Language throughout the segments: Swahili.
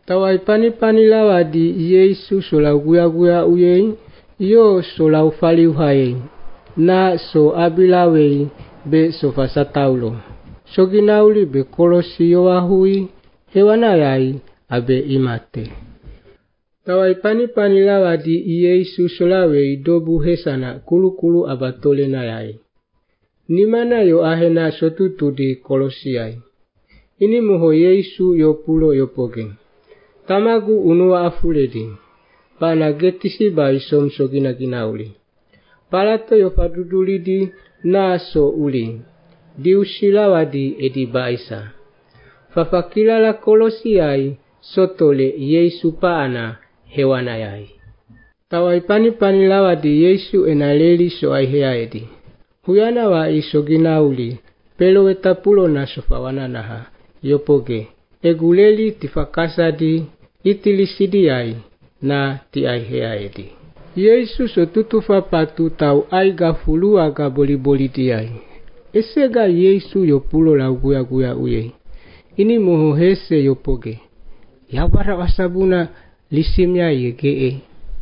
Tawai pani lawa di Yesu solau guya uyei, yo solau fali uhai, na so abilawei be sofasa taulo. Soginauli be kolosi yo ahui, hewana yai abe imate. Tawai pani lawa di Yesu solawei dobu hesana kulu abatole na yai. Nimana yo ahena sotutu di kolosi yai. Ini moho Yesu yo pulo yo poge. Tamagu unua afuledi. Pana getisi bai som sogina ginauli. Palato yo fadudulidi na so uli. Diusilawa di edi baisa. Fafakila la kolosi yai sotole Yesu paana hewana yai. Tawai pani lawa di Yesu enaleli so aihea edi. Huyana wa isoginauli pelo wetapulo na sofawana naha. Yopoge, eguleli tifakasa di itilisidi yai na ti aihea edi. Yesu so tutufa patu tau aiga fulu aga boli di yai. Esega Yesu yopulo la guya uye. Ini moho hese yopoge. Yabara wasabuna lisimya yegee.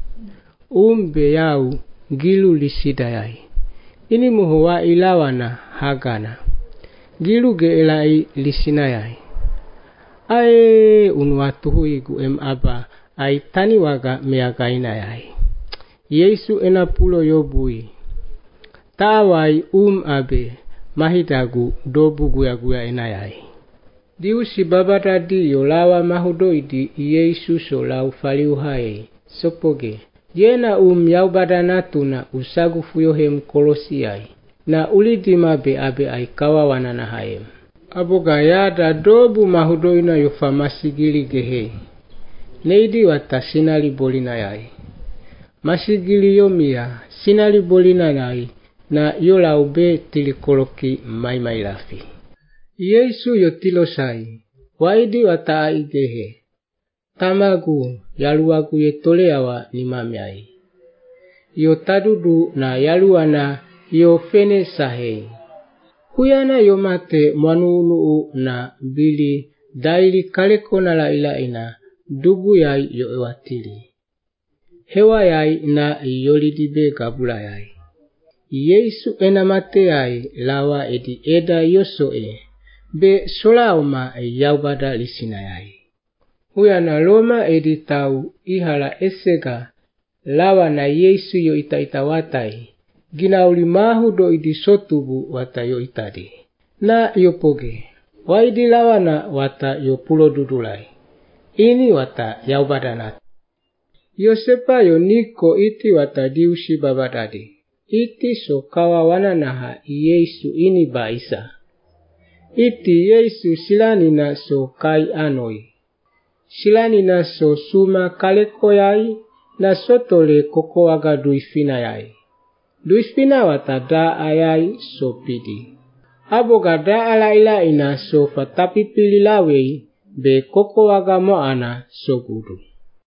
Umbe yau gilu lisida yai. Ini moho wa ilawana hagana. Gilu ge elai lisina yai. Ae unuatuhu igu aba ai tani waga meagaina yai. Yesu enapulo yobui. Tawai abe mahidagu dobu guya ena yai. Diusi babadadi yolawa mahudoidi Yesu solau fali uhai. Sopoge. Yena yaubadanatu na usagu fuyohem kolosi yai. Na ulidima be abe ai kawawana na haem. Aboga yada dobu mahudoina yofa gehe. Neidi wata sinali bolina yai. Masigili yomia sinali bolina yai na yola ube tilikoloki mailafi. Yesu yotilosai. Waidi wata aigehe. Tamagu yaluagu yetoleawa ni mamiai. Yo tadudu na yaluana yo fene sahei. Huyana yomate mwanunu na bili daili kaleko na la ina dugu yai yo ewatili. Hewa yai na yolidibe gabula yai. Yesu enamate yai lawa edi eda yosoe be solauma yaubada lisina yai. Huyana loma edi tau ihala esega lawa na Yesu yo ita watai. Gina ulimahu do idi sotubu wata yo itadi. Na yopoge. Waidi lawana wata yo pulo dudulai. Ini wata yaubadanat. Yosepa yo niko iti wata diusi babadadi. Iti so kawawana naha Yesu ini baisa. Iti Yesu silanina so kai anoi. Silanina so suma kaleko yai na sotole koko waga duifina yai. Duifina wata da ayai so pidi. Aboga da ala ina so fatapi pililawei be koko waga moana so gudu.